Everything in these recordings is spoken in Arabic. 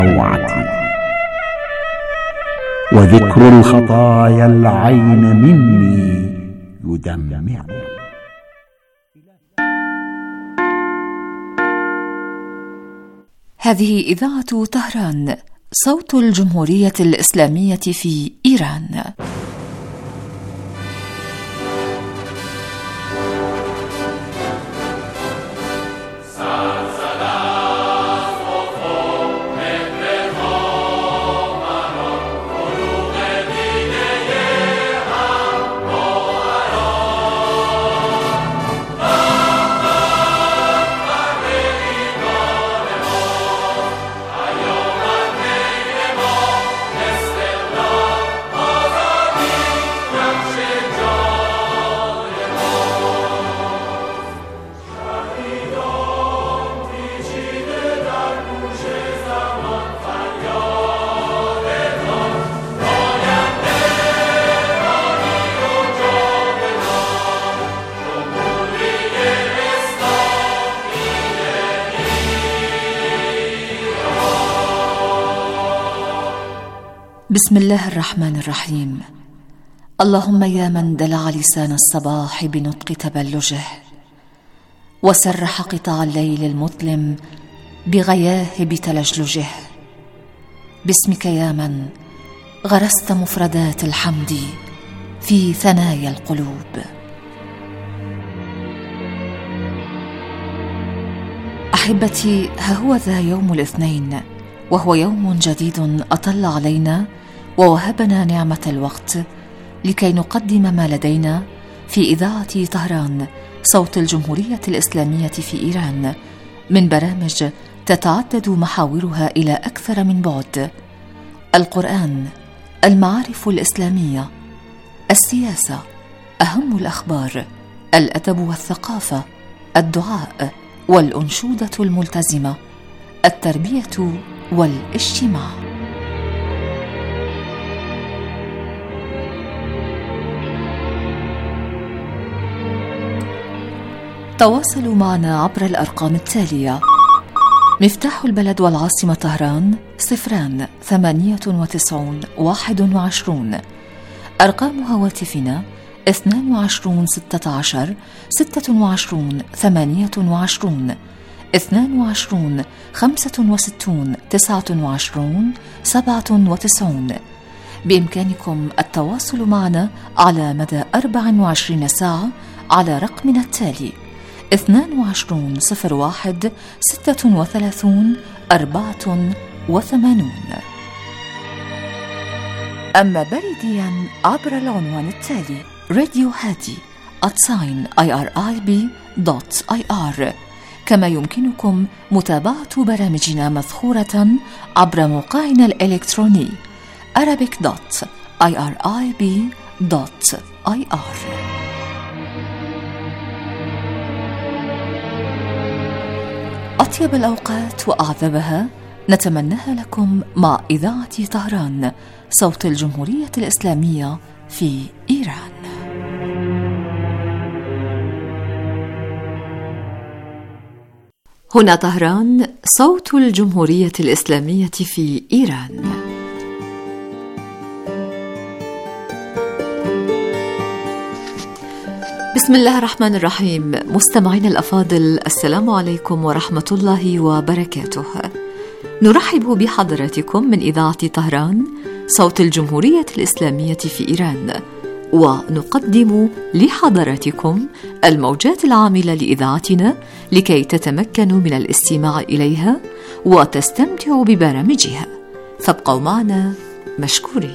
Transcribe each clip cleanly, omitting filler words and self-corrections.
روعتي، وذكر الخطايا العين مني يدمع. هذه إذاعة طهران، صوت الجمهورية الإسلامية في إيران. بسم الله الرحمن الرحيم. اللهم يا من دلع لسان الصباح بنطق تبلجه، وسرح قطع الليل المظلم بغياهب تلجلجه، باسمك يا من غرست مفردات الحمد في ثنايا القلوب. أحبتي، ها هو ذا يوم الاثنين، وهو يوم جديد أطل علينا ووهبنا نعمة الوقت لكي نقدم ما لدينا في إذاعة طهران، صوت الجمهورية الإسلامية في إيران، من برامج تتعدد محاورها إلى أكثر من بعد: القرآن، المعارف الإسلامية، السياسة، أهم الأخبار، الأدب والثقافة، الدعاء والأنشودة الملتزمة، التربية والاجتماع. تواصلوا معنا عبر الأرقام التالية: مفتاح البلد والعاصمة طهران 09821. أرقام هواتفنا 22 16 26 28 22 65 29 97. بإمكانكم التواصل معنا على مدى 24 ساعة على رقمنا التالي 22 01 36 84. أما بريديا عبر العنوان التالي radiohadi@irib.ir. كما يمكنكم متابعة برامجنا مثخورة عبر موقعنا الإلكتروني arabic.irib.ir. أطيب الأوقات وأعذبها نتمناها لكم مع إذاعة طهران، صوت الجمهورية الإسلامية في إيران. هنا طهران، صوت الجمهورية الإسلامية في إيران. بسم الله الرحمن الرحيم. مستمعين الأفاضل، السلام عليكم ورحمة الله وبركاته. نرحب بحضراتكم من إذاعة طهران، صوت الجمهورية الإسلامية في إيران، ونقدم لحضراتكم الموجات العاملة لإذاعتنا لكي تتمكنوا من الاستماع إليها وتستمتعوا ببرامجها. فابقوا معنا مشكورين.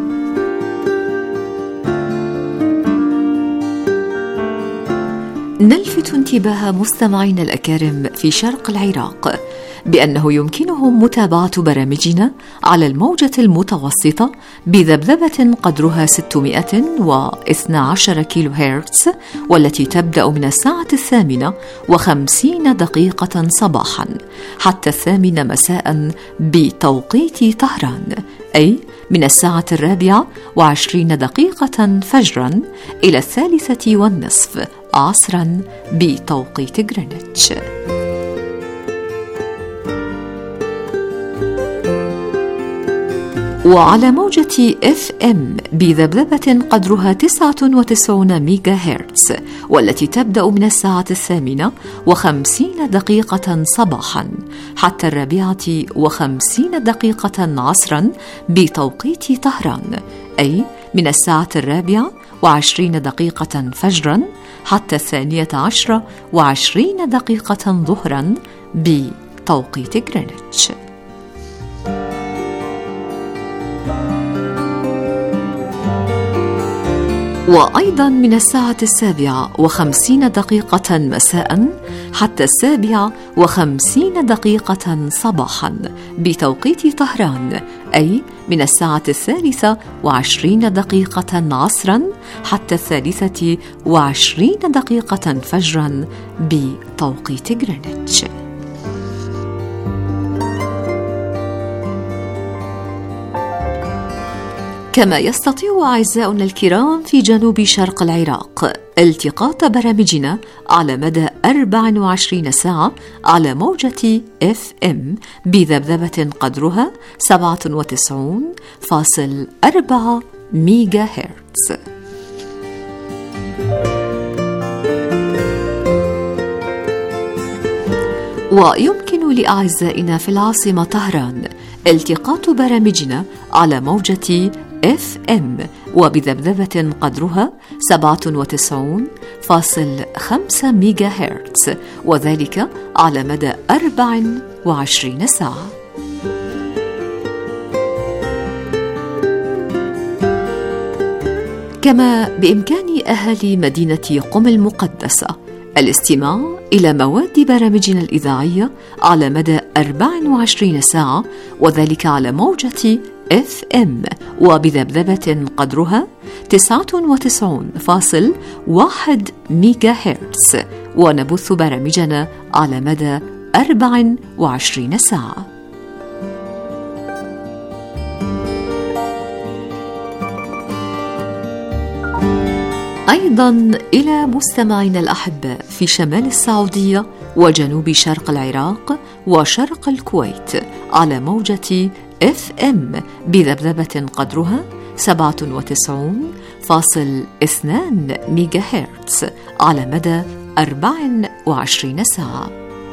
نلفت انتباه مستمعينا الأكارم في شرق العراق بأنه يمكنهم متابعة برامجنا على الموجة المتوسطة بذبذبة قدرها 612 كيلو هرتز، والتي تبدأ من الساعة 8:50 صباحا حتى 8 مساء بتوقيت طهران، أي من الساعة 4:20 فجرا إلى 3:30 عصرا بتوقيت غرينتش. وعلى موجة FM بذبذبة قدرها 99 ميجا هرتز، والتي تبدأ من 8:50 صباحا حتى 4:50 عصرا بتوقيت طهران، أي من 4:20 فجرا حتى 12:20 ظهرا بتوقيت غرينتش. وأيضا من 7:50 مساء حتى 7:50 صباحا بتوقيت طهران، أي من 3:23 عصرا حتى 3:20 فجرا بتوقيت غرينتش. كما يستطيع أعزاؤنا الكرام في جنوب شرق العراق التقاط برامجنا على مدى 24 ساعة على موجة FM بذبذبة قدرها 97.4 ميجا هرتز. ويمكن لأعزائنا في العاصمة طهران التقاط برامجنا على موجة FM وبذبذبة قدرها 97.5 ميجا هرتز، وذلك على مدى 24 ساعة. كما بإمكان أهالي مدينة قم المقدسة الاستماع إلى مواد برامجنا الإذاعية على مدى 24 ساعة، وذلك على موجة FM وبذبذبة قدرها 99.1 ميجا هرتز، ونبث برامجنا على مدى 24 ساعة. أيضا إلى مستمعينا الأحباء في شمال السعودية وجنوب شرق العراق وشرق الكويت على موجة FM بذبذبة قدرها 97.2 ميجا هرتز على مدى 24 ساعة.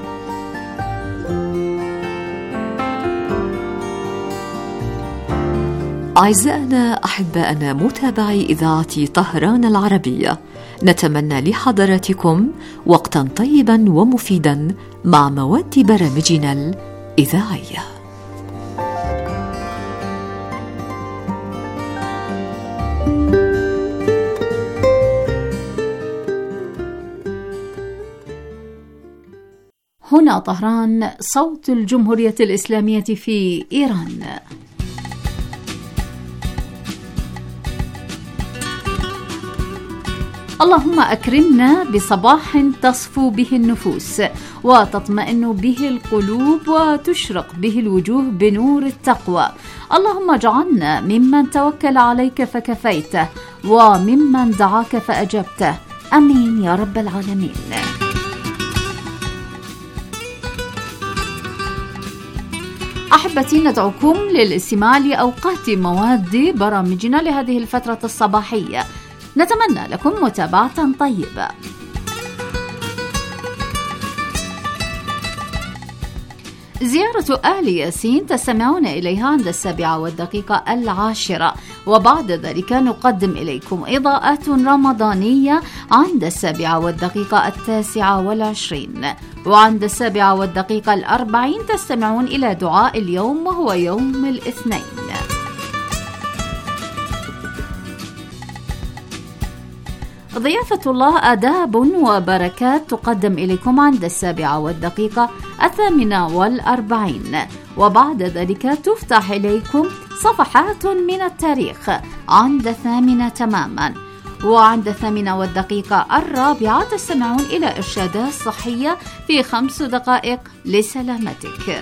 أعزائنا أحبائنا متابعي إذاعة طهران العربية، نتمنى لحضراتكم وقتا طيبا ومفيدا مع مواد برامجنا الإذاعية. هنا طهران، صوت الجمهورية الإسلامية في إيران. اللهم أكرمنا بصباح تصفو به النفوس وتطمئن به القلوب وتشرق به الوجوه بنور التقوى. اللهم اجعلنا ممن توكل عليك فكفيته وممن دعاك فأجبته، أمين يا رب العالمين. أحبتي، ندعوكم للاستماع لأوقات مواد برامجنا لهذه الفترة الصباحية، نتمنى لكم متابعة طيبة. زيارة آل ياسين تستمعون إليها عند 7:10، وبعد ذلك نقدم إليكم إضاءات رمضانية عند 7:29، وعند 7:40 تستمعون إلى دعاء اليوم وهو يوم الاثنين. ضيافة الله آداب وبركات تقدم إليكم عند 7:48، وبعد ذلك تفتح إليكم صفحات من التاريخ عند 8 تماما، وعند 8:04 تستمعون إلى إرشادات صحية في 5 دقائق لسلامتك.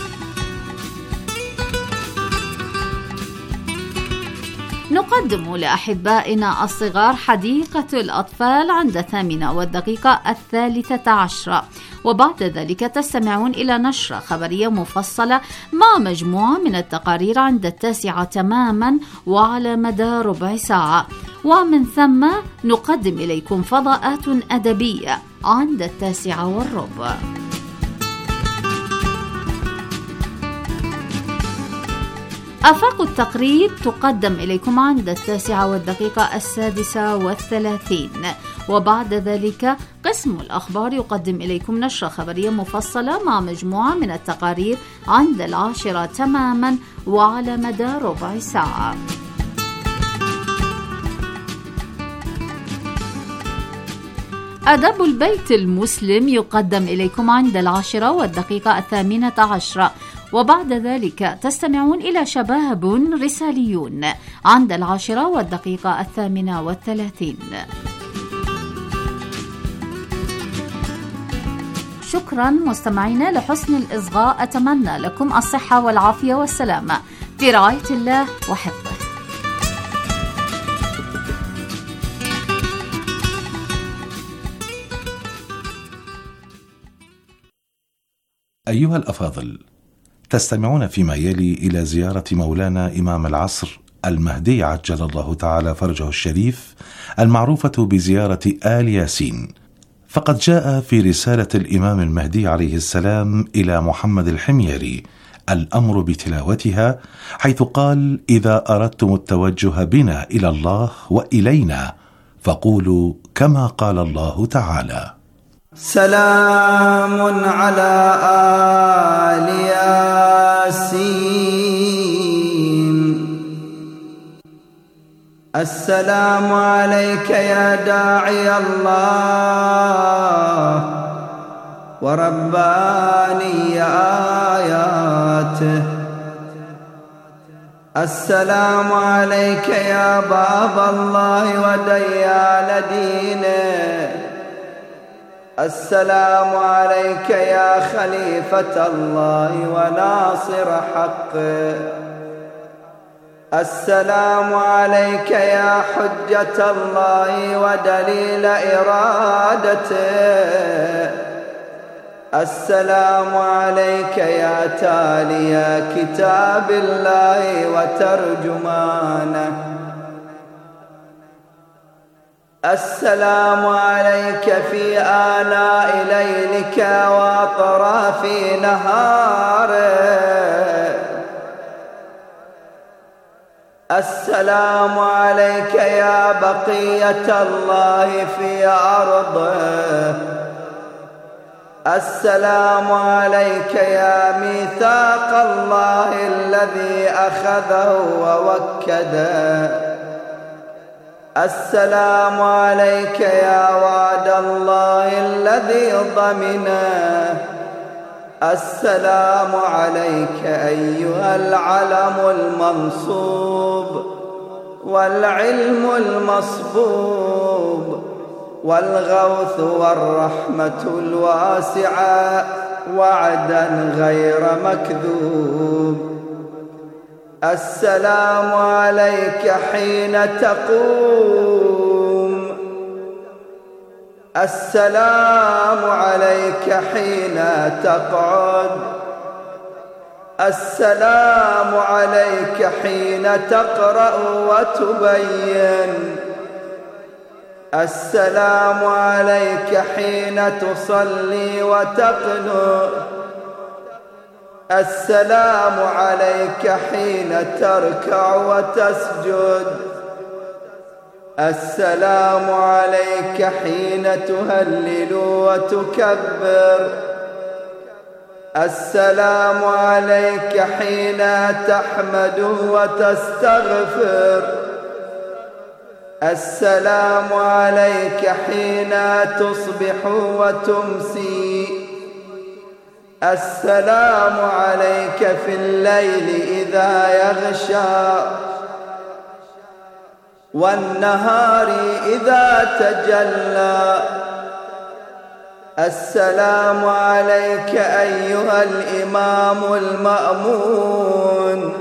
نقدم لأحبائنا الصغار حديقة الأطفال عند 8:13، وبعد ذلك تستمعون إلى نشرة خبرية مفصلة مع مجموعة من التقارير عند 9 تماما وعلى مدى ربع ساعة، ومن ثم نقدم إليكم فضاءات أدبية عند 9:15. آفاق التقريب تقدم إليكم عند 9:36، وبعد ذلك قسم الأخبار يقدم إليكم نشرة خبرية مفصلة مع مجموعة من التقارير عند 10 تماما وعلى مدى ربع ساعة. أدب البيت المسلم يقدم إليكم عند 10:18، وبعد ذلك تستمعون إلى شباب رساليون عند 10:38. شكرا مستمعينا لحسن الإصغاء، أتمنى لكم الصحة والعافية والسلامة، في رعاية الله وحفظه. أيها الأفاضل، تستمعون فيما يلي إلى زيارة مولانا إمام العصر المهدي عجل الله تعالى فرجه الشريف، المعروفة بزيارة آل ياسين. فقد جاء في رسالة الإمام المهدي عليه السلام إلى محمد الحميري الأمر بتلاوتها، حيث قال: إذا أردتم التوجه بنا إلى الله وإلينا فقولوا كما قال الله تعالى: سلام على آل ياسين. السلام عليك يا داعي الله ورباني آياته. السلام عليك يا باب الله وديان دينه. السلام عليك يا خليفة الله وناصر حقه. السلام عليك يا حجة الله ودليل إرادته. السلام عليك يا تالي كتاب الله وترجمانه. السلام عليك في آلاء ليلك وأطراف نهاره. السلام عليك يا بقية الله في أرضه. السلام عليك يا ميثاق الله الذي أخذه ووكده. السلام عليك يا وعد الله الذي ضمنه. السلام عليك أيها العلم المنصوب والعلم المصبوب والغوث والرحمة الواسعة وعدا غير مكذوب. السلام عليك حين تقوم. السلام عليك حين تقعد. السلام عليك حين تقرأ وتبين. السلام عليك حين تصلي وتقنت. السلام عليك حين تركع وتسجد. السلام عليك حين تهلل وتكبر. السلام عليك حين تحمد وتستغفر. السلام عليك حين تصبح وتمسي. السلام عليك في الليل إذا يغشى والنهار إذا تجلى. السلام عليك أيها الإمام المأمون.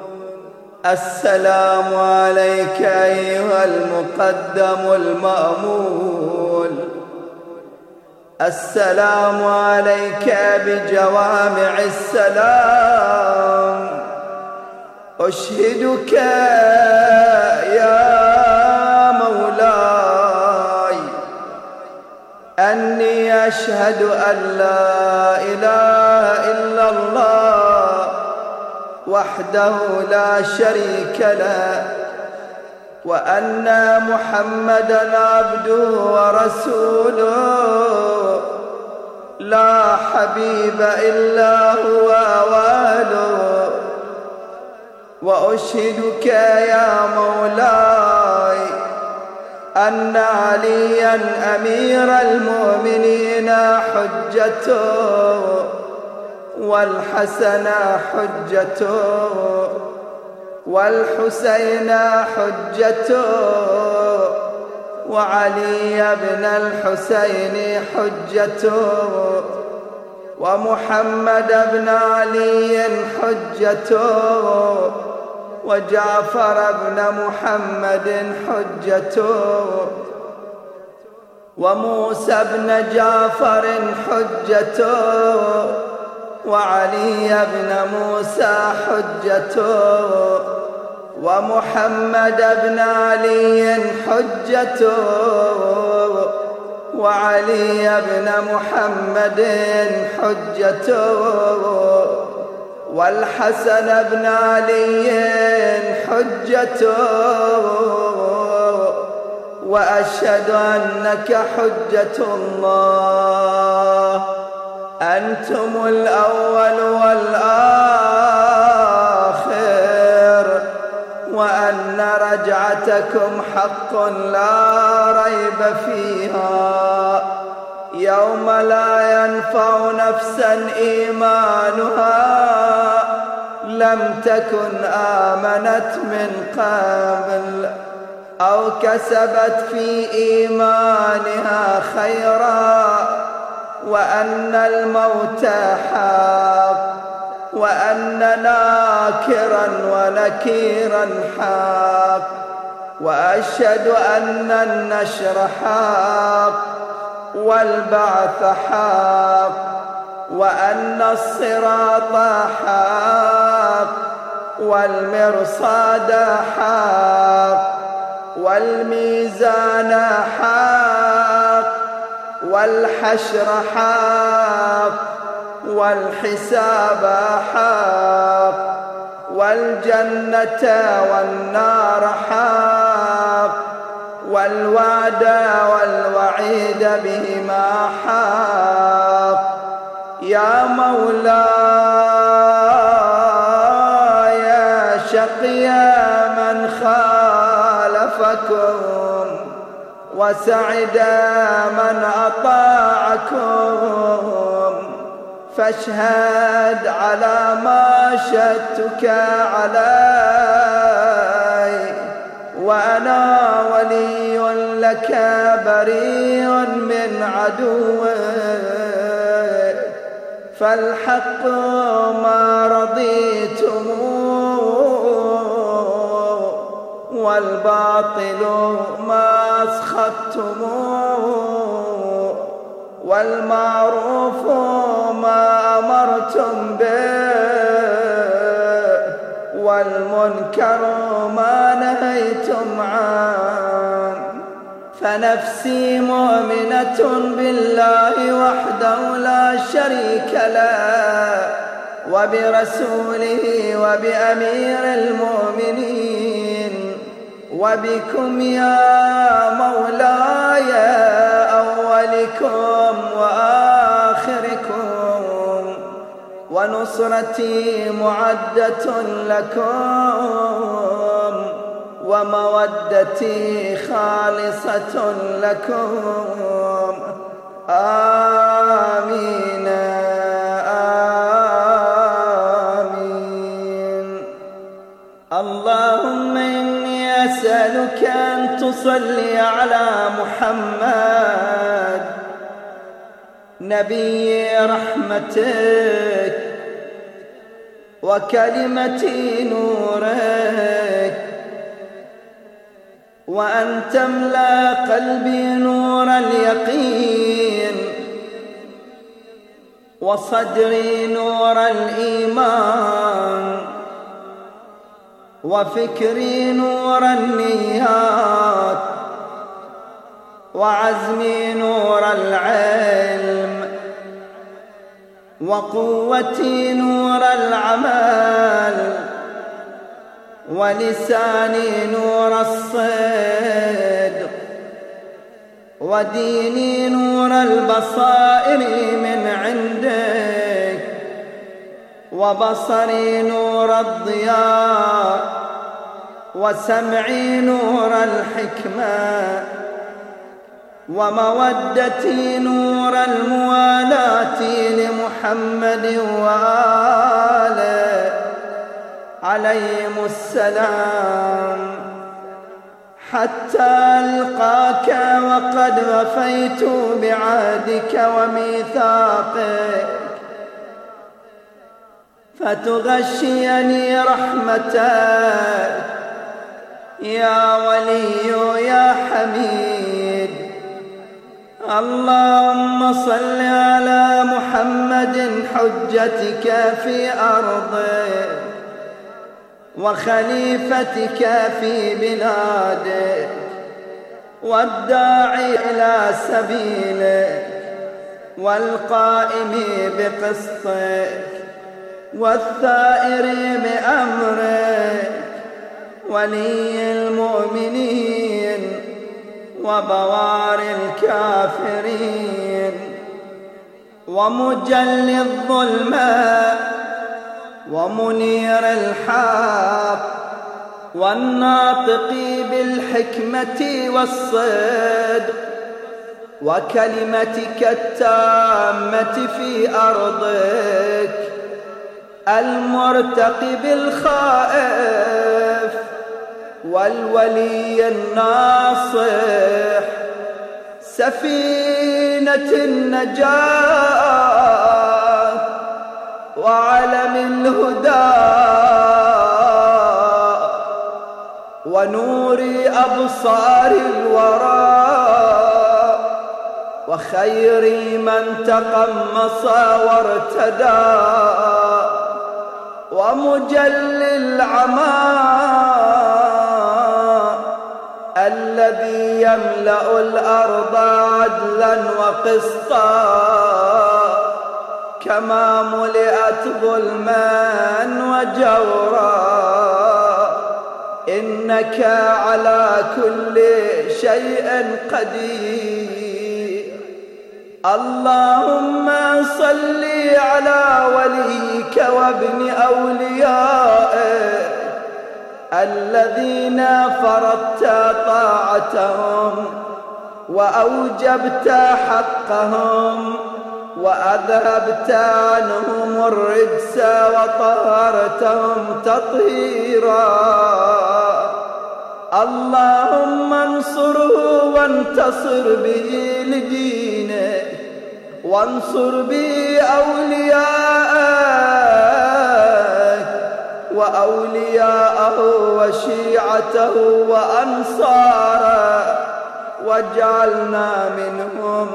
السلام عليك أيها المقدم المأمول. السلام عليك بجوامع السلام أشهدك يا مولاي أني أشهد أن لا إله إلا الله وحده لا شريك له وأن محمدًا عبده ورسوله لا حبيب إلا هو واله وأشهدك يا مولاي أن عليا أمير المؤمنين حجته والحسن حجته والحسين حجته وعلي بن الحسين حجته ومحمد بن علي حجته وجعفر بن محمد حجته وموسى بن جعفر حجته وعلي بن موسى حجته ومحمد بن علي حجته وعلي بن محمد حجته والحسن بن علي حجته وأشهد أنك حجة الله أنتم الأول والآخر وأن رجعتكم حق لا ريب فيها يوم لا ينفع نفسا إيمانها لم تكن آمنت من قبل أو كسبت في إيمانها خيرا وأن الموت حق وأن ناكرا ونكيرا حق وأشهد أن النشر حق والبعث حق وأن الصراط حق والمرصاد حق والميزان حق والحشر حق والحساب حق والجنة والنار حق والوعد والوعيد بهما حق يا مولاي شقيا من خالفكم وسعد من أطاعكم فاشهد على ما شهدتك علي وأنا ولي لك بريء من عدوك فالحق ما رضيتموه والباطل ما أسخطتموه والمعروف ما أمرتم به والمنكر ما نهيتم عنه فنفسي مؤمنة بالله وحده لا شريك له وبرسوله وبأمير المؤمنين وبكم يا مولاي أولكم وآخركم ونصرتي معدة لكم ومودتي خالصة لكم آمين آمين اللهم إني أسألك أن تصلي على محمد نبي رحمتك وكلمة نورك وأن تملأ قلبي نور اليقين وصدري نور الإيمان وفكري نور النيات وعزمي نور العلم وقوتي نور العمل ولساني نور الصدق وديني نور البصائر من عندك وبصري نور الضياء وسمعي نور الحكمة ومودتي نور الموالاة لمحمد وآله عليهم السلام حتى ألقاك وقد وفيت بعهدك وميثاقك فتغشيني رحمتك يا ولي يا حميد. اللهم صل على محمد حجتك في أرضك وخليفتك في بلادك والداعي إلى سبيلك والقائم بقسطك والثائر بأمرك ولي المؤمنين وبوار الكافرين ومجلي الظلمات ومنير الحق والناطق بالحكمة والصدق وكلمتك التامة في أرضك المرتقي بالخائف والولي الناصح سفينة النجاة وعلم الهدى ونور أبصار الورى وخير من تقمص وارتدى ومجلي العمى الذي يملأ الأرض عدلا وقسطا كما ملئت ظلما وجورا إنك على كل شيء قدير. اللهم صل على وليك وابن أوليائك الذين فرضت طاعتهم وأوجبت حقهم وأذهبت عنهم الرجس وطهرتهم تطهيرا. اللهم انصره وانتصر به لدينك وانصر به أولياءك وأولياءه وشيعته وأنصاره واجعلنا منهم.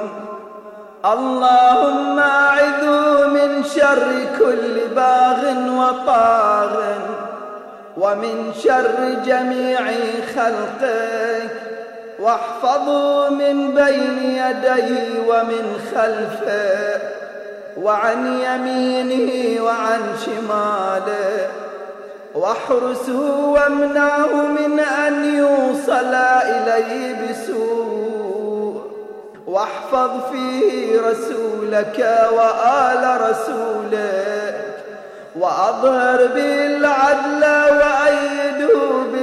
اللهم أعذه من شر كل باغ وطاغ ومن شر جميع خلقك واحفظه من بين يديه ومن خلفه وعن يمينه وعن شماله واحرسه وامنعه من أن يوصل إليه بسوء واحفظ فيه رسولك وآل رسولك وأظهر به العدل وأيده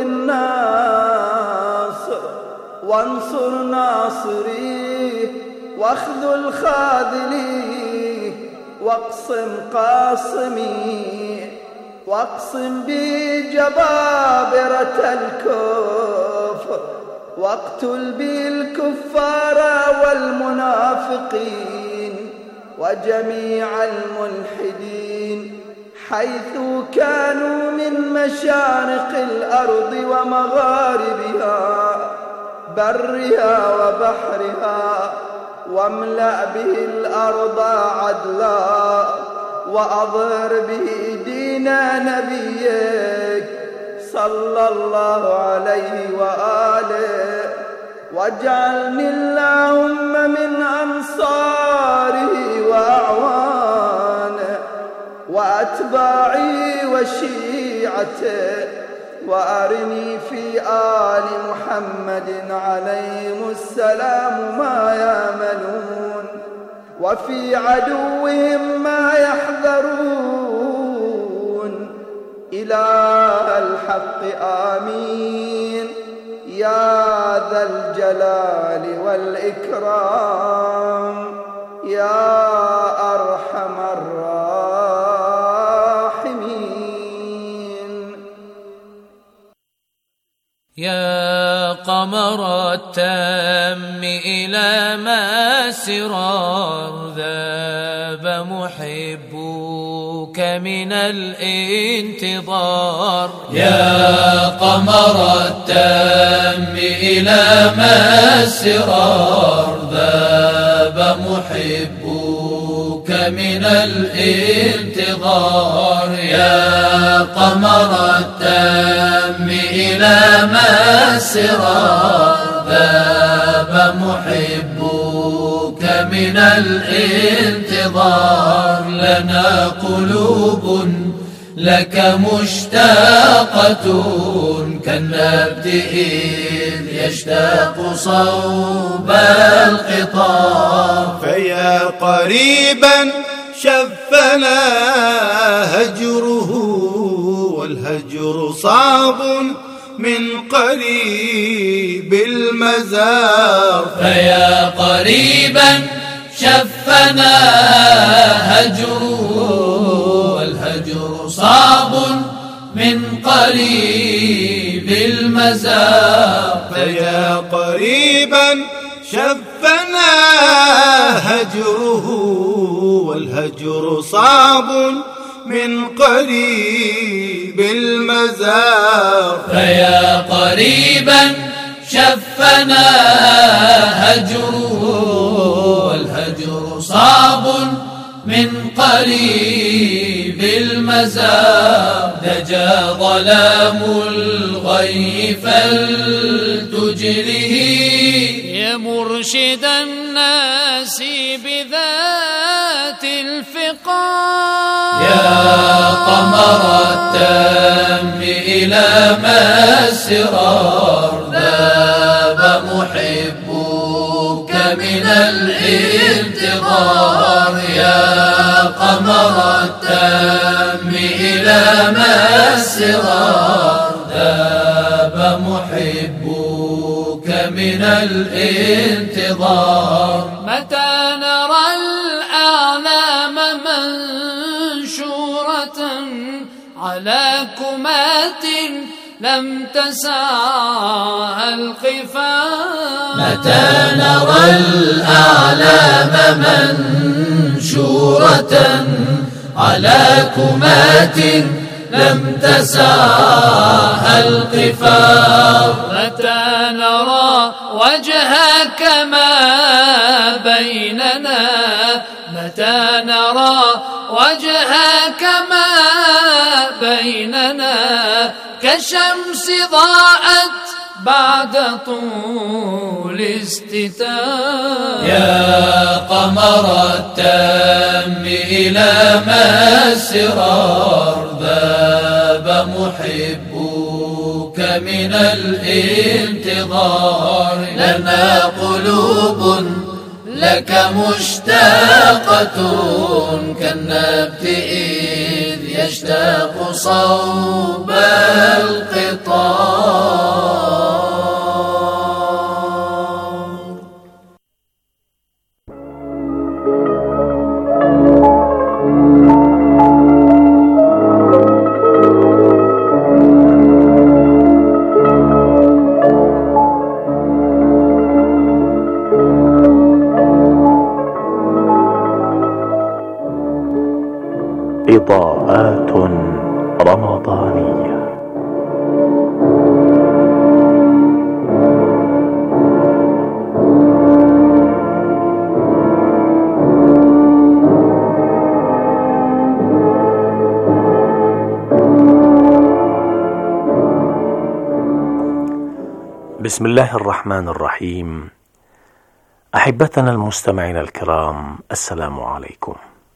بالناصر وانصر ناصريه واخذل خاذليه واقسم قاصميه واقسم به جبابرة الكفر واقتل به الكفار والمنافقين وجميع الملحدين حيث كانوا من مشارق الأرض ومغاربها برها وبحرها واملأ به الأرض عدلا وأظهر به دين نبيك صلى الله عليه وآله، واجعلني اللهم من أنصاره وأعوانه وأتباعه وشيعته، وأرني في آل محمد عليهم السلام ما يأملون، وفي عدوهم ما يحذرون، إله الحق آمين يا ذا الجلال والإكرام يا أرحم الراحمين. يا قمر التام إلى ما سرار ذاب محبوك من الانتظار، يا قمر التام إلى ما سرار ذاب محبوك من الانتظار، يا قمر التام إلى ما سرار ذاب محبوك من الانتظار، لنا قلوب لك مشتاقة كالنبت إذ يشتاق صوب القطار، فيا قريبا شفنا هجره والهجر صعب من قريب المزار، فيا قريبا شفنا هجره والهجر صعب من قريب المزار، فيا قريبا شفنا هجره والهجر صعب من قريب المزار، فيا قريبا شفنا هجره والهجر صعب من قريب المزار، دجا ظلام الغي فلتجله يا مرشد الناس بذات الفقار، يا قمر التام إلى ما السرار ذاب محبوك من الانتظار، يا قمر التام إلى ما السرار ذاب محبوك من الانتظار، متى نرى الأعلام منشورة على كمات لم تسعها القفار، متى نرى الأعلام منشورة على كمات لم تسعها القفار، متى نرى وجهك ما بيننا، متى نرى وجهك ما بيننا كشمس ضاءت بعد طول استتار، يا قمر التام إلى ما السرار ذاب محبوك من الانتظار، لنا قلوب لك مشتاقة كالنبت إذ يشتاق صوب القطار. إضاءات رمضانية. بسم الله الرحمن الرحيم. أحبتنا المستمعين الكرام، السلام عليكم.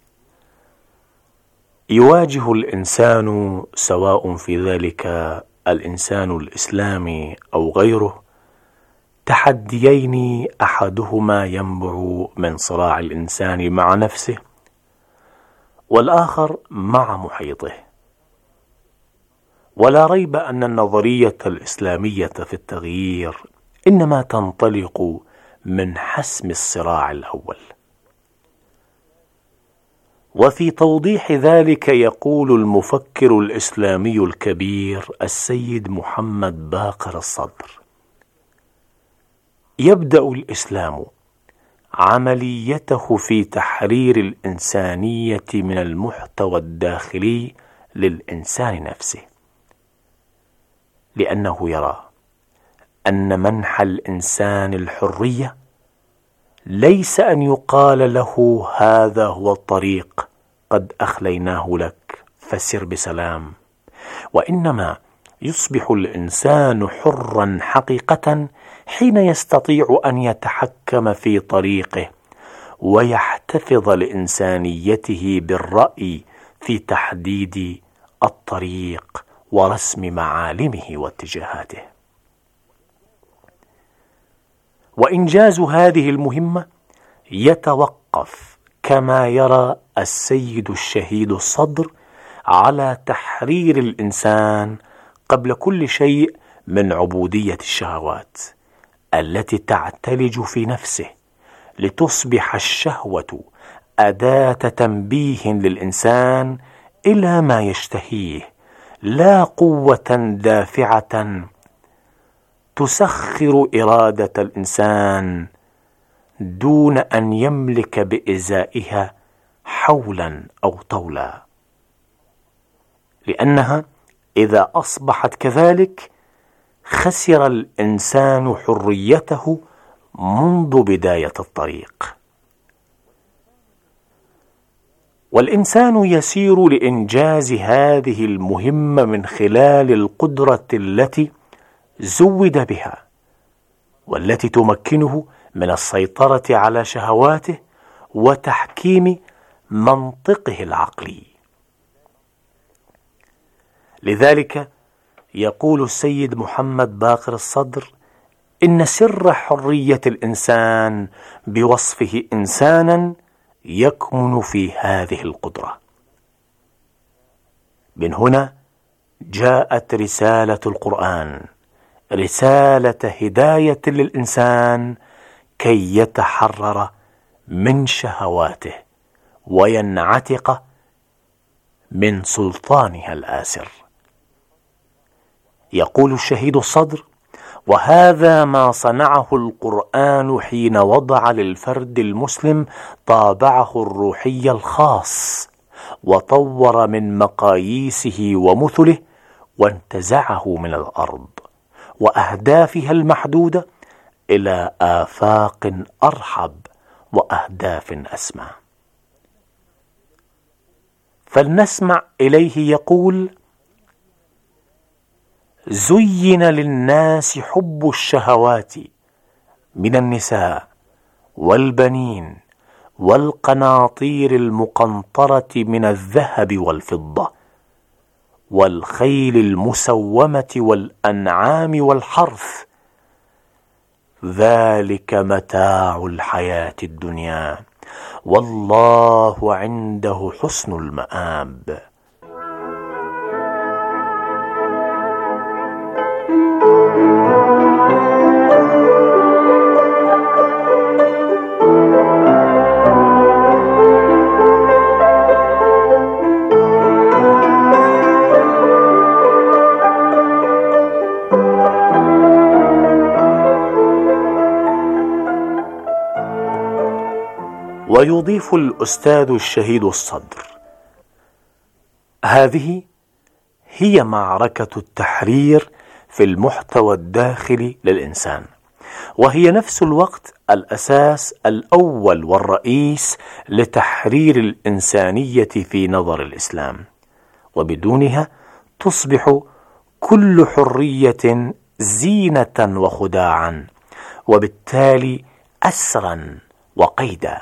يواجه الإنسان، سواء في ذلك الإنسان الإسلامي أو غيره، تحديين، أحدهما ينبع من صراع الإنسان مع نفسه، والآخر مع محيطه. ولا ريب أن النظرية الإسلامية في التغيير إنما تنطلق من حسم الصراع الأول. وفي توضيح ذلك يقول المفكر الإسلامي الكبير السيد محمد باقر الصدر: يبدأ الإسلام عمليته في تحرير الإنسانية من المحتوى الداخلي للإنسان نفسه، لأنه يرى أن منح الإنسان الحرية ليس أن يقال له هذا هو الطريق قد أخليناه لك فسر بسلام، وإنما يصبح الإنسان حرا حقيقة حين يستطيع أن يتحكم في طريقه ويحتفظ لإنسانيته بالرأي في تحديد الطريق ورسم معالمه واتجاهاته. وإنجاز هذه المهمة يتوقف كما يرى السيد الشهيد الصدر على تحرير الإنسان قبل كل شيء من عبودية الشهوات التي تعتلج في نفسه، لتصبح الشهوة أداة تنبيه للإنسان إلى ما يشتهيه، لا قوة دافعة تسخر إرادة الإنسان دون أن يملك بإزائها حولا أو طولا، لأنها إذا أصبحت كذلك خسر الإنسان حريته منذ بداية الطريق. والإنسان يسير لإنجاز هذه المهمة من خلال القدرة التي زود بها، والتي تمكنه من السيطرة على شهواته وتحكيم منطقه العقلي. لذلك يقول السيد محمد باقر الصدر: إن سر حرية الإنسان بوصفه إنسانا يكمن في هذه القدرة. من هنا جاءت رسالة القرآن، رسالة هداية للإنسان كي يتحرر من شهواته وينعتق من سلطانها الآسر. يقول الشهيد الصدر: وهذا ما صنعه القرآن حين وضع للفرد المسلم طابعه الروحي الخاص، وطور من مقاييسه ومثله، وانتزعه من الأرض وأهدافها المحدودة إلى آفاق أرحب وأهداف أسمى. فلنسمع إليه يقول: زين للناس حب الشهوات من النساء والبنين والقناطير المقنطرة من الذهب والفضة والخيل المسومة والأنعام والحرث، ذلك متاع الحياة الدنيا، والله عنده حسن المآب. ويضيف الأستاذ الشهيد الصدر: هذه هي معركة التحرير في المحتوى الداخلي للإنسان، وهي نفس الوقت الأساس الأول والرئيس لتحرير الإنسانية في نظر الإسلام، وبدونها تصبح كل حرية زينة وخداعا، وبالتالي أسرا وقيدا.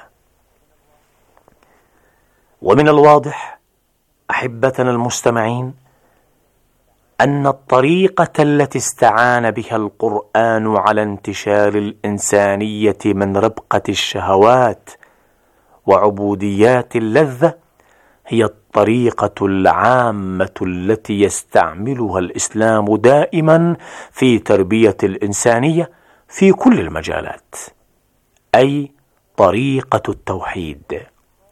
ومن الواضح أحبتنا المستمعين أن الطريقة التي استعان بها القرآن على انتشال الإنسانية من ربقة الشهوات وعبوديات اللذة هي الطريقة العامة التي يستعملها الإسلام دائما في تربية الإنسانية في كل المجالات، أي طريقة التوحيد.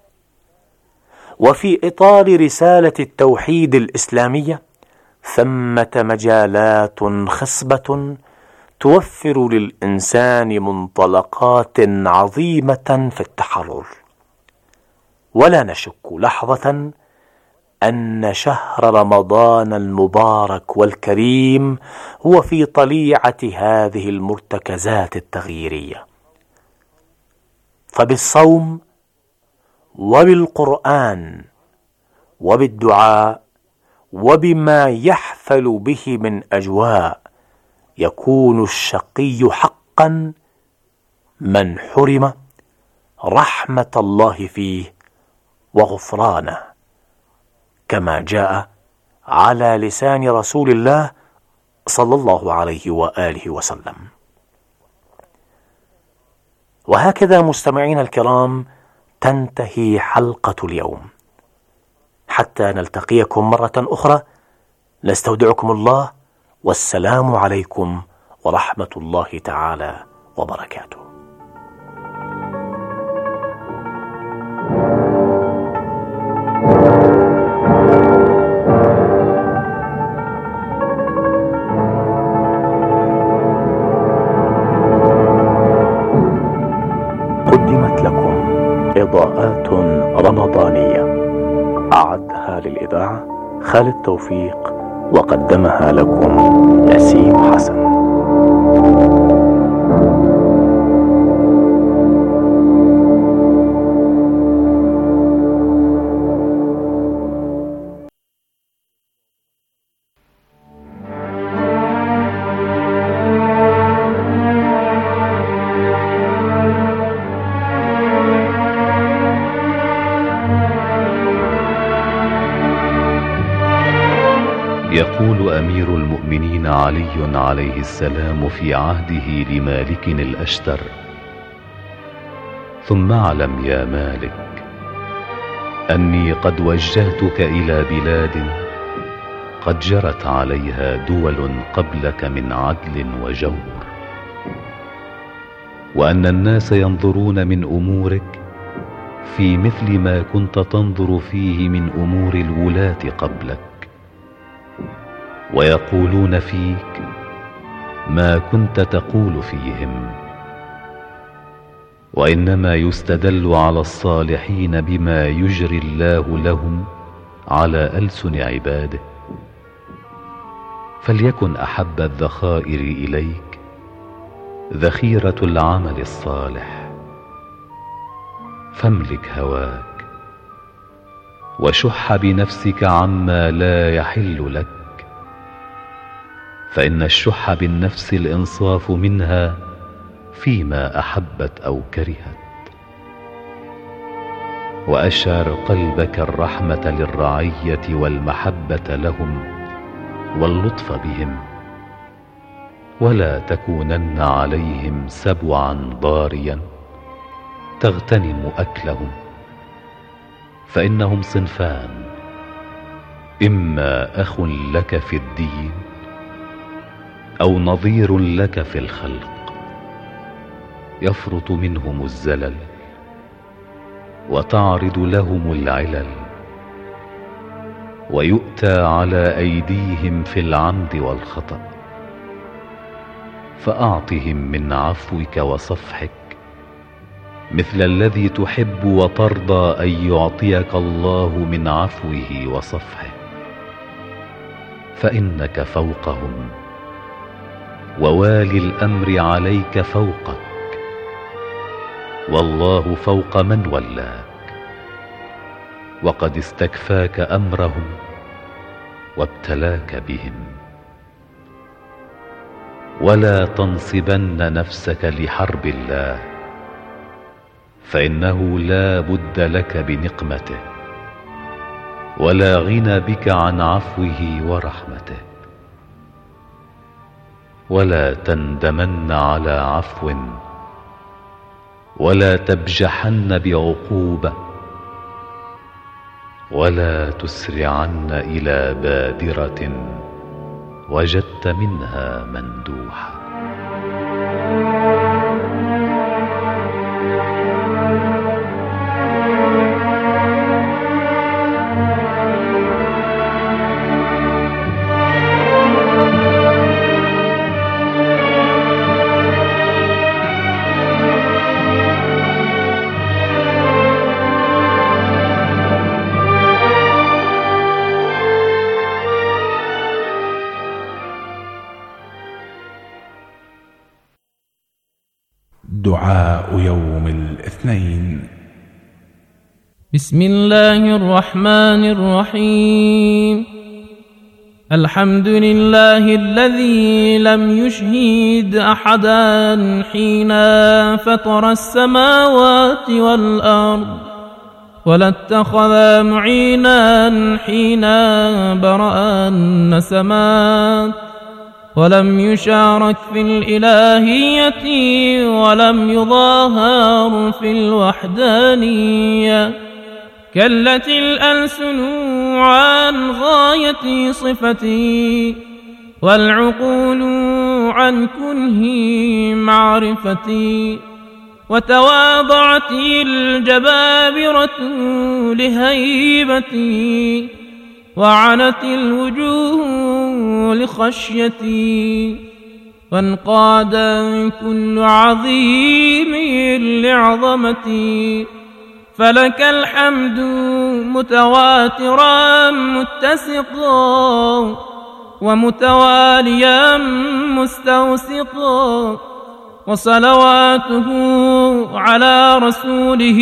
وفي إطار رسالة التوحيد الإسلامية ثمة مجالات خصبة توفر للإنسان منطلقات عظيمة في التحرر. ولا نشك لحظة أن شهر رمضان المبارك والكريم هو في طليعة هذه المرتكزات التغييرية. فبالصوم وبالقرآن وبالدعاء وبما يحفل به من أجواء يكون الشقي حقا من حرم رحمة الله فيه وغفرانه، كما جاء على لسان رسول الله صلى الله عليه وآله وسلم. وهكذا مستمعين الكرام تنتهي حلقة اليوم. حتى نلتقيكم مرة أخرى نستودعكم الله، والسلام عليكم ورحمة الله تعالى وبركاته. قدمت لكم إضاءات رمضانية، أعدها للإذاعة خالد توفيق، وقدمها لكم نسيم حسن. يقول أمير المؤمنين علي عليه السلام في عهده لمالك الأشتر: ثم اعلم يا مالك أني قد وجهتك إلى بلاد قد جرت عليها دول قبلك من عدل وجور، وأن الناس ينظرون من أمورك في مثل ما كنت تنظر فيه من أمور الولاة قبلك، ويقولون فيك ما كنت تقول فيهم. وإنما يستدل على الصالحين بما يجري الله لهم على ألسن عباده. فليكن أحب الذخائر إليك ذخيرة العمل الصالح، فاملك هواك وشح بنفسك عما لا يحل لك، فإن الشح بالنفس الإنصاف منها فيما أحبت أو كرهت. وأشعر قلبك الرحمة للرعية والمحبة لهم واللطف بهم، ولا تكونن عليهم سبعا ضاريا تغتنم أكلهم، فإنهم صنفان: إما أخ لك في الدين أو نظير لك في الخلق، يفرط منهم الزلل وتعرض لهم العلل، ويؤتى على أيديهم في العمد والخطأ. فأعطهم من عفوك وصفحك مثل الذي تحب وترضى أن يعطيك الله من عفوه وصفحه، فإنك فوقهم، ووالي الأمر عليك فوقك، والله فوق من ولاك، وقد استكفاك أمرهم وابتلاك بهم. ولا تنصبن نفسك لحرب الله، فإنه لا بد لك بنقمته، ولا غنى بك عن عفوه ورحمته. ولا تندمن على عفو، ولا تبجحن بعقوبة، ولا تسرعن إلى بادرة وجدت منها مندوحة. دعاء يوم الاثنين. بسم الله الرحمن الرحيم. الحمد لله الذي لم يشهد أحدا حين فطر السماوات والأرض، ولا اتخذ معينا حين برأ النسمات، ولم يشارك في الإلهية، ولم يظاهر في الوحدانية. كلت الألسن عن غاية صفتي، والعقول عن كنه معرفتي، وتواضعت الجبابرة لهيبتي، وعنت الوجوه لخشيتي، وانقاد كل عظيم لعظمتي. فلك الحمد متواترا متسقا، ومتواليا مستوسطا، وصلواته على رسوله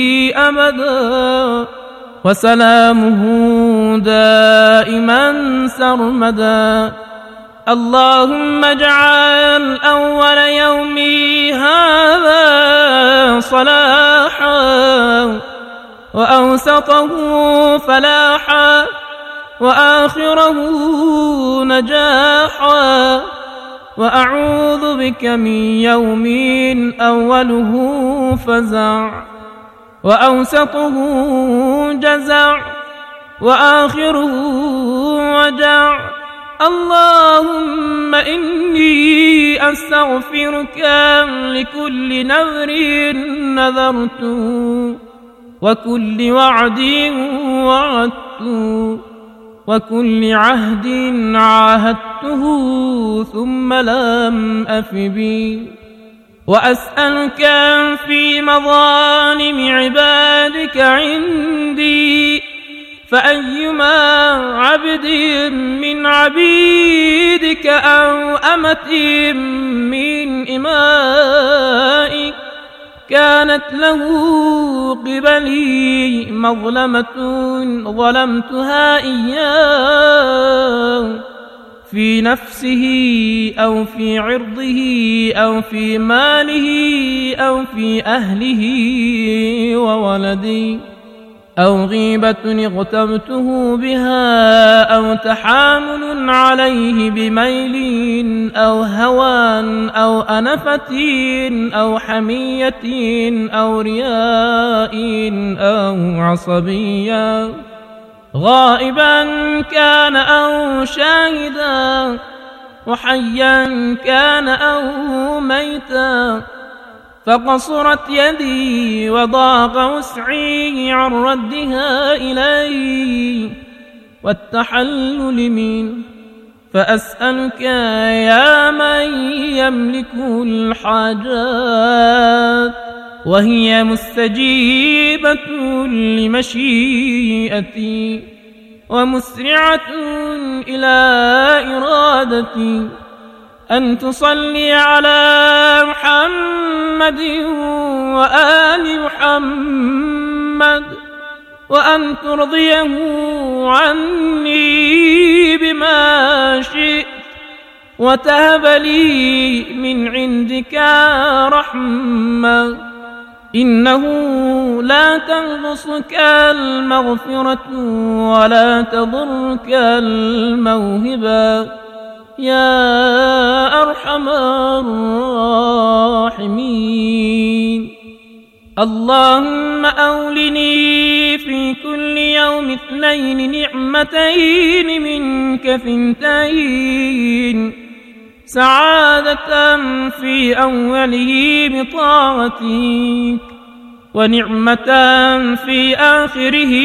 أبدا، وسلامه دائما سرمدا. اللهم اجعل أول يومي هذا صلاحا، وأوسطه فلاحا، وآخره نجاحا. وأعوذ بك من يوم أوله فزع، وأوسطه جزع، وآخره وجع. اللهم إني أستغفرك لكل نذر نذرته، وكل وعد وعدته، وكل عهد عاهدته ثم لم أف به. وأسألك في مظالم عبادك عندي، فأيما عبد من عبيدك أو أمة من إمائك كانت له قبلي مظلمة ظلمتها إياه، في نفسه أو في عرضه أو في ماله أو في أهله وولدي، أو غيبة اغتبته بها، أو تحامل عليه بميل أو هوى أو أنفة أو حمية أو رياء أو عصبية، غائبا كان أو شاهدا، وحيا كان أو ميتا. فقصرت يدي وضاق وسعي عن ردها إلي والتحلل منه. فأسألك يا من يملك الحاجات، وهي مستجيبة لمشيئتي، ومسرعة إلى إرادتي، أن تصلي على محمد وآل محمد، وأن ترضيه عني بما شئت، وتهب لي من عندك رحمة، إنه لا تنقصك المغفرة ولا تضرك الموهبة يا أرحم الراحمين. اللهم أولني في كل يوم 2 نعمتين منك 2، سعادة في أوله بطاعتك، ونعمة في آخره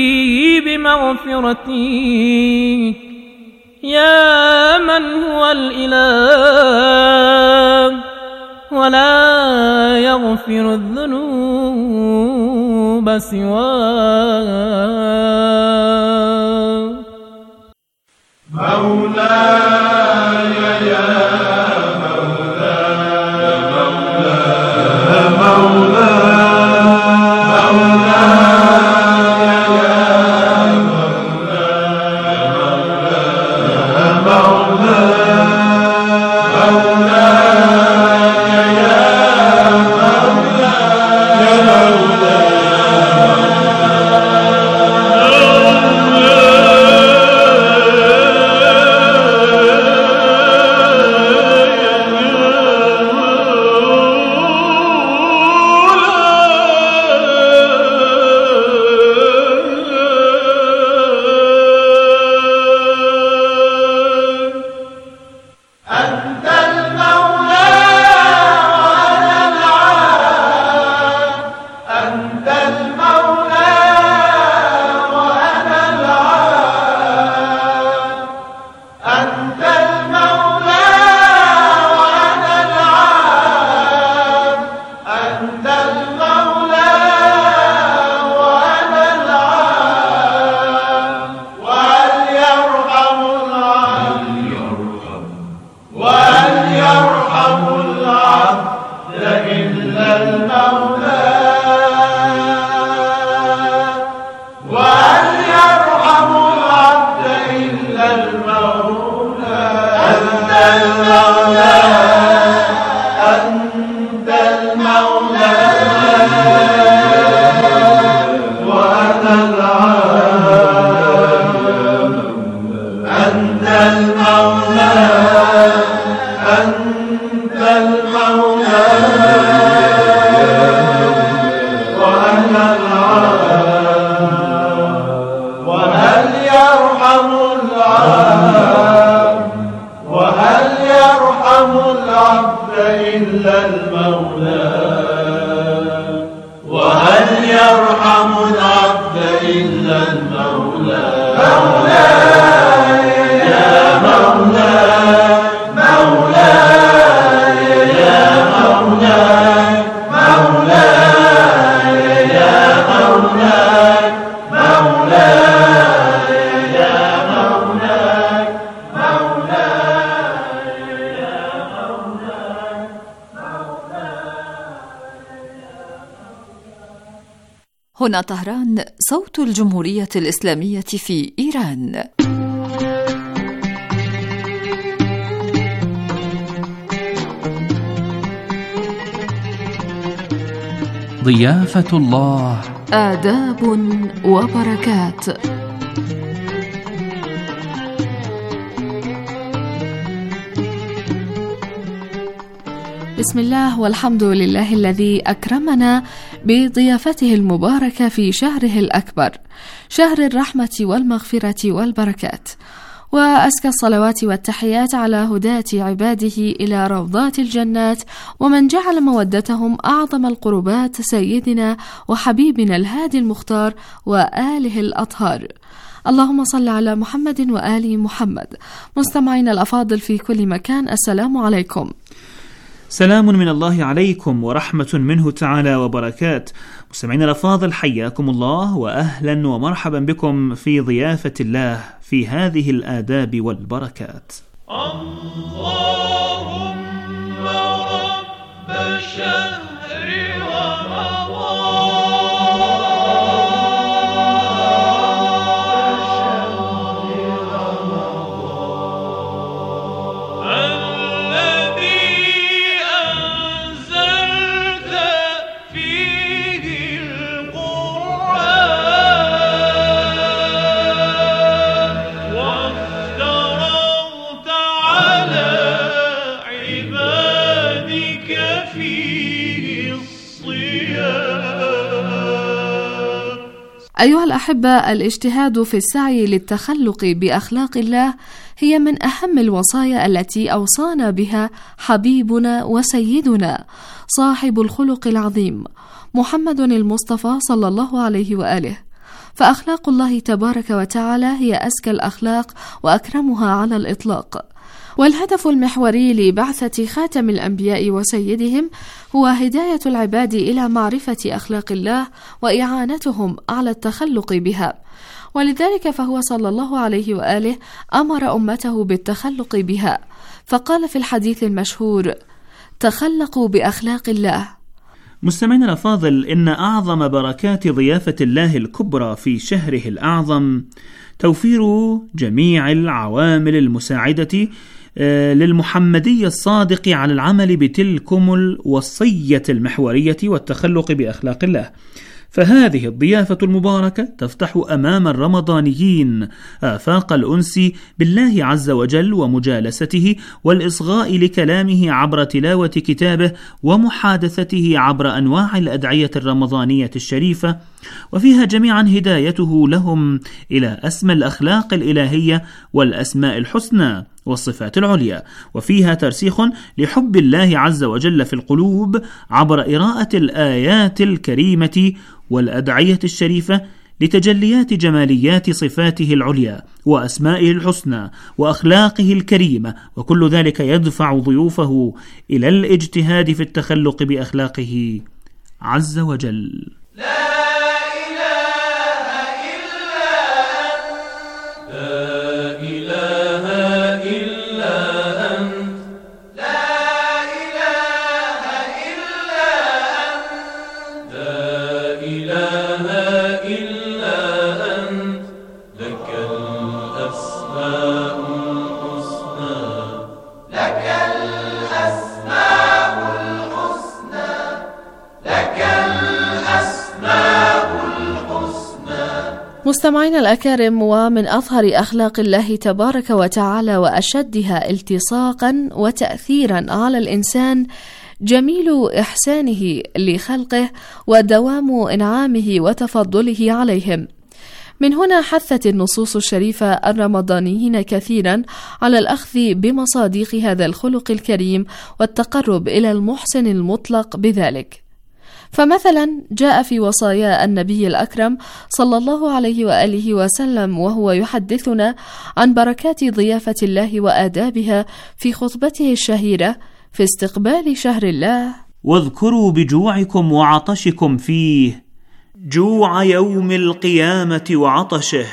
بمغفرتك يا من هو الإله ولا يغفر الذنوب سواه. مولاي يا مولاي هنا طهران، صوت الجمهورية الإسلامية في إيران. ضيافة الله، آداب وبركات. بسم الله والحمد لله الذي أكرمنا بضيافته المباركة في شهره الأكبر، شهر الرحمة والمغفرة والبركات، وأزكى الصلوات والتحيات على هداة عباده إلى روضات الجنات، ومن جعل مودتهم أعظم القربات، سيدنا وحبيبنا الهادي المختار وآله الأطهار. اللهم صل على محمد وآل محمد. مستمعينا الأفاضل في كل مكان، السلام عليكم. سلام من الله عليكم ورحمة منه تعالى وبركات. مستمعينا الأفاضل، حياكم الله وأهلا ومرحبا بكم في ضيافة الله في هذه الآداب والبركات. اللهم رب شهر رمضان أيها الأحبة، الاجتهاد في السعي للتخلق بأخلاق الله هي من أهم الوصايا التي أوصانا بها حبيبنا وسيدنا صاحب الخلق العظيم محمد المصطفى صلى الله عليه وآله. فأخلاق الله تبارك وتعالى هي أزكى الأخلاق وأكرمها على الإطلاق، والهدف المحوري لبعثة خاتم الأنبياء وسيدهم هو هداية العباد إلى معرفة أخلاق الله وإعانتهم على التخلق بها، ولذلك فهو صلى الله عليه وآله أمر أمته بالتخلق بها، فقال في الحديث المشهور: تخلقوا بأخلاق الله. مستمعينا الأفاضل، إن أعظم بركات ضيافة الله الكبرى في شهره الأعظم توفير جميع العوامل المساعدة للمحمدي الصادق على العمل بتلكم الوصية المحورية والتخلق بأخلاق الله. فهذه الضيافة المباركة تفتح أمام الرمضانيين آفاق الأنس بالله عز وجل ومجالسته والإصغاء لكلامه عبر تلاوة كتابه ومحادثته عبر أنواع الأدعية الرمضانية الشريفة، وفيها جميعا هدايته لهم إلى أسمى الأخلاق الإلهية والأسماء الحسنى والصفات العليا، وفيها ترسيخ لحب الله عز وجل في القلوب عبر قراءة الآيات الكريمة والأدعية الشريفة لتجليات جماليات صفاته العليا وأسمائه الحسنى وأخلاقه الكريمة، وكل ذلك يدفع ضيوفه إلى الاجتهاد في التخلق بأخلاقه عز وجل. مستمعين الأكارم، ومن أظهر أخلاق الله تبارك وتعالى وأشدها التصاقا وتأثيرا على الإنسان جميل إحسانه لخلقه ودوام إنعامه وتفضله عليهم. من هنا حثت النصوص الشريفة الرمضانيين كثيرا على الأخذ بمصادق هذا الخلق الكريم والتقرب إلى المحسن المطلق بذلك. فمثلا جاء في وصايا النبي الأكرم صلى الله عليه وآله وسلم وهو يحدثنا عن بركات ضيافة الله وآدابها في خطبته الشهيرة في استقبال شهر الله: واذكروا بجوعكم وعطشكم فيه، جوع يوم القيامة وعطشه،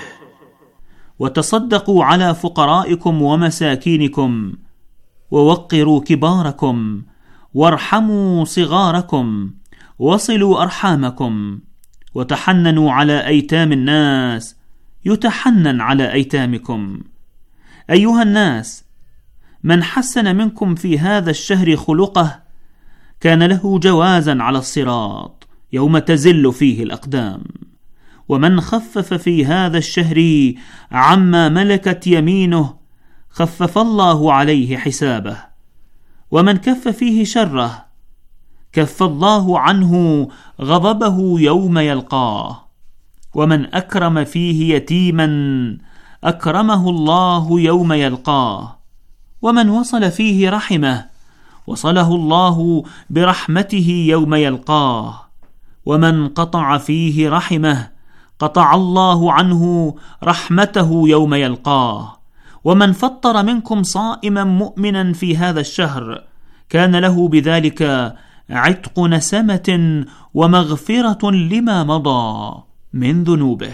وتصدقوا على فقرائكم ومساكينكم، ووقروا كباركم، وارحموا صغاركم، وصلوا أرحامكم، وتحننوا على أيتام الناس يتحنن على أيتامكم. أيها الناس، من حسن منكم في هذا الشهر خلقه كان له جوازا على الصراط يوم تزل فيه الأقدام، ومن خفف في هذا الشهر عما ملكت يمينه خفف الله عليه حسابه، ومن كف فيه شره كف الله عنه غضبه يوم يلقاه، ومن أكرم فيه يتيما أكرمه الله يوم يلقاه، ومن وصل فيه رحمه وصله الله برحمته يوم يلقاه، ومن قطع فيه رحمه قطع الله عنه رحمته يوم يلقاه، ومن فطر منكم صائما مؤمنا في هذا الشهر كان له بذلك عتق نسمة ومغفرة لما مضى من ذنوبه.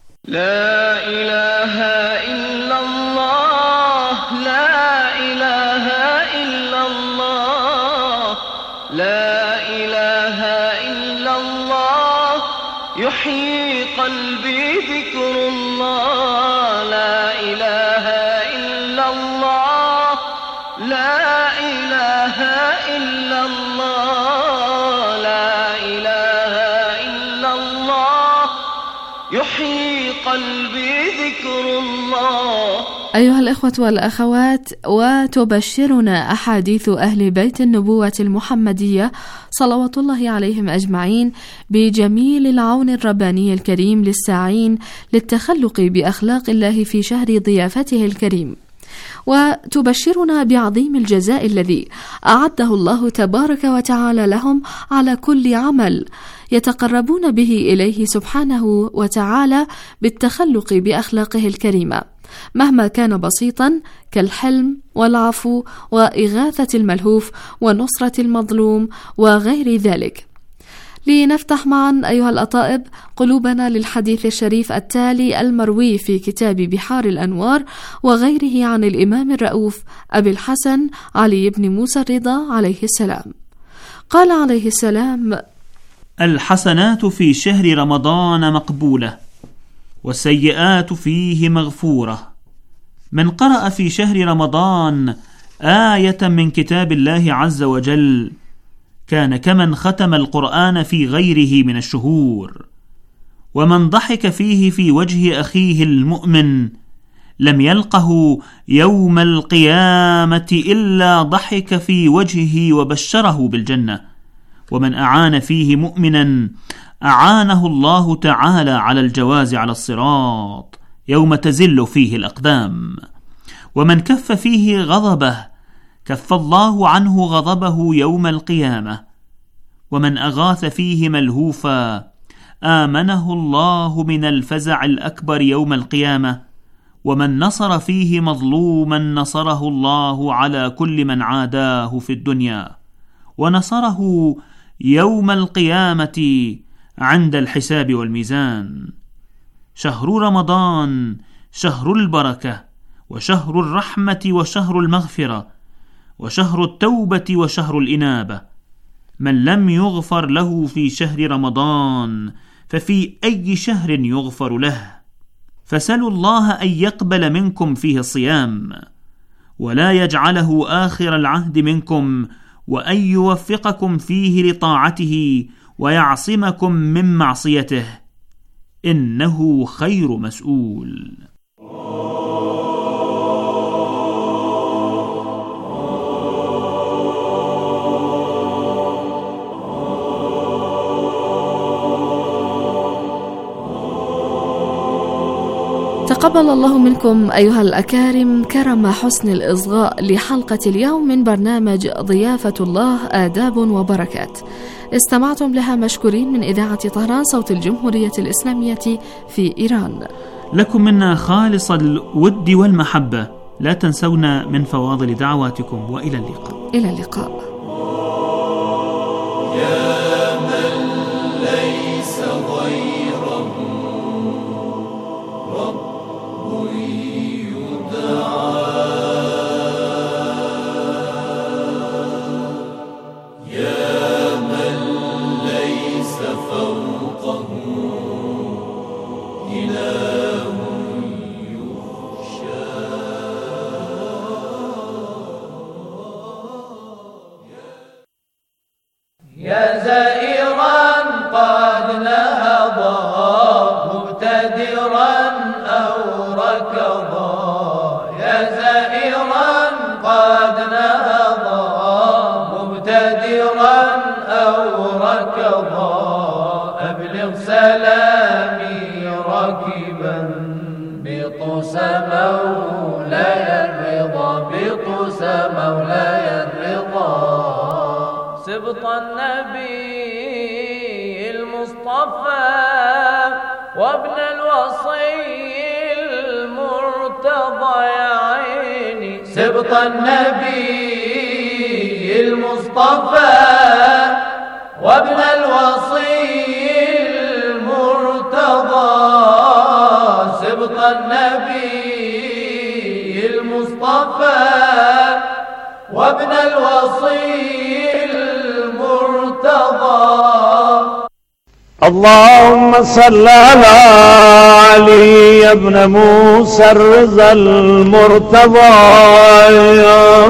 لا إله إلا الله، لا إله إلا الله، لا إله إلا الله، يحيي قلبي ذكر الله، لا إله إلا الله، لا إله إلا الله، لا إله إلا الله، يحيي قلبي ذكر الله. أيها الإخوة والأخوات، وتبشرنا أحاديث أهل بيت النبوة المحمدية صلوات الله عليهم أجمعين بجميل العون الرباني الكريم للساعين للتخلق بأخلاق الله في شهر ضيافته الكريم، وتبشرنا بعظيم الجزاء الذي أعده الله تبارك وتعالى لهم على كل عمل يتقربون به إليه سبحانه وتعالى بالتخلق بأخلاقه الكريمة، مهما كان بسيطا، كالحلم والعفو وإغاثة الملهوف ونصرة المظلوم وغير ذلك. لنفتح معا أيها الأطائب قلوبنا للحديث الشريف التالي المروي في كتاب بحار الأنوار وغيره عن الإمام الرؤوف أبي الحسن علي بن موسى الرضا عليه السلام. قال عليه السلام: الحسنات في شهر رمضان مقبولة، والسيئات فيه مغفورة. من قرأ في شهر رمضان آية من كتاب الله عز وجل كان كمن ختم القرآن في غيره من الشهور. ومن ضحك فيه في وجه أخيه المؤمن لم يلقه يوم القيامة إلا ضحك في وجهه وبشره بالجنة. ومن أعان فيه مؤمنا أعانه الله تعالى على الجواز على الصراط يوم تزل فيه الأقدام. ومن كف فيه غضبه كف الله عنه غضبه يوم القيامة. ومن أغاث فيه ملهوفا آمنه الله من الفزع الأكبر يوم القيامة. ومن نصر فيه مظلوما نصره الله على كل من عاداه في الدنيا، ونصره يوم القيامة عند الحساب والميزان. شهر رمضان شهر البركة، وشهر الرحمة، وشهر المغفرة، وشهر التوبة، وشهر الإنابة. من لم يغفر له في شهر رمضان ففي أي شهر يغفر له. فسلوا الله أن يقبل منكم فيه الصيام، ولا يجعله آخر العهد منكم، وأن يوفقكم فيه لطاعته ويعصمكم من معصيته، إنه خير مسؤول. تقبل الله منكم أيها الأكارم كرم حسن الإصغاء لحلقة اليوم من برنامج ضيافة الله آداب وبركات. استمعتم لها مشكورين من إذاعة طهران صوت الجمهورية الإسلامية في إيران. لكم منا خالص الود والمحبة. لا تنسونا من فواضل دعواتكم، وإلى اللقاء. إلى اللقاء. يا من ليس غيره رب يدعى، يا من ليس فوقه إله يخشى، يا زائرا قد نهضا مبتدرا أو ركضا، يا زائرا قد نهضا مبتدرا أو ركضا، أبلغ سلامي راكبا بطوس مولاي الرضا، بطوس مولاي الرضا. سبط النبي المصطفى وابن الوصي المرتضى، يا عيني سبط النبي المصطفى وابن الوصي المرتضى، سبط النبي المصطفى وابن الوصي المرتضى. اللهم صل على علي بن موسى الرضا المرتضى.